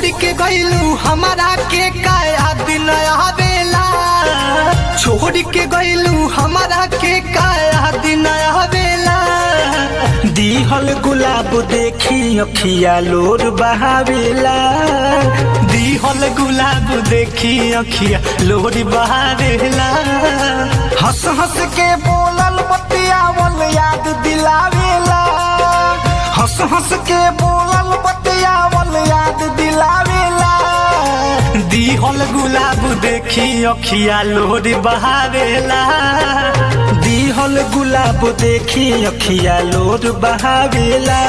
के गइलू हमारा के काया दिन आवेला, छोड़ के गइलू हमारा के काया दिन आवेला। दिहल गुलाब देखी अखिया लोर बहावेला, दिहल गुलाब देखी अखिया लोर बहावेला। हंस हंस के बोलल बतियावल याद दिलावेला, हंस हंस के बोलल बतियावल याद दिलावेला। दिहल गुलाब देखी अखिया लोर बहावेला, दिहल गुलाब देखी अखिया लोर बहावेला।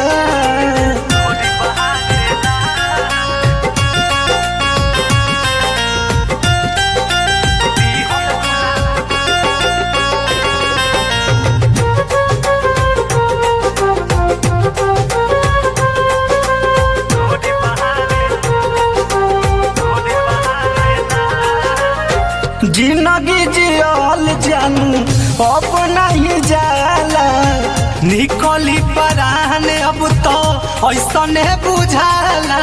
जिंदगी जियल जानू अब नहीं जाला, निकली परान अब तो ऐसने बुझाला।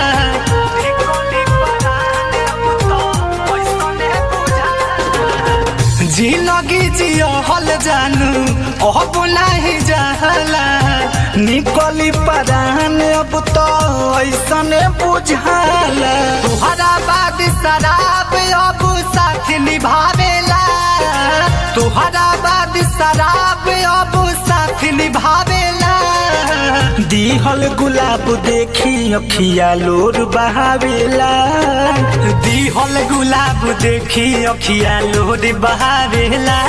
जिंदगी जियल जानू अब नहीं जाला, निकली परान अब तो ऐसने बुझाला। तुहरा बाद शराब अब साथ निभावेला, तुहरा बाद शराब अब साथ निभावेला। दिहल गुलाब देखी अखिया लोर बहावेला, दिहल गुलाब देखी अखिया लोर बहावेला।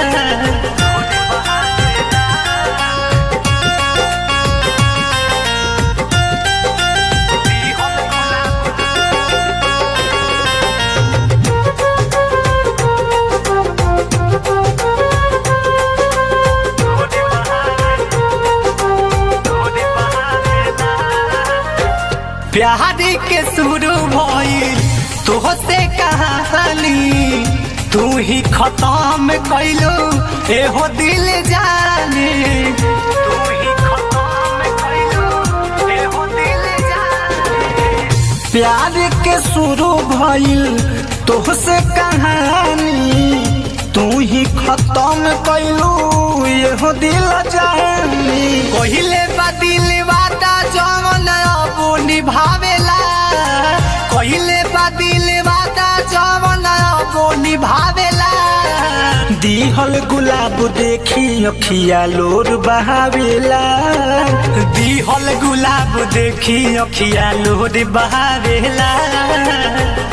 प्यार के शुरू भइल तोहसे कहानी, तू ही खत्म कैलू एहो दिल जाने, तू ही खत्म कैलू एहो दिल जाने। प्यार के शुरू भइल तोहसे कहानी, तू ही खत्म कैलू एहो दिल जाने। कहिले बा दिल वादा जवन अब निभावेला, कहिले बा दिल वादा जवन अब निभावेला। दिहल गुलाब देखी अखिया लोर बहावेला, दिहल गुलाब देखी अखिया लोर बहावेला।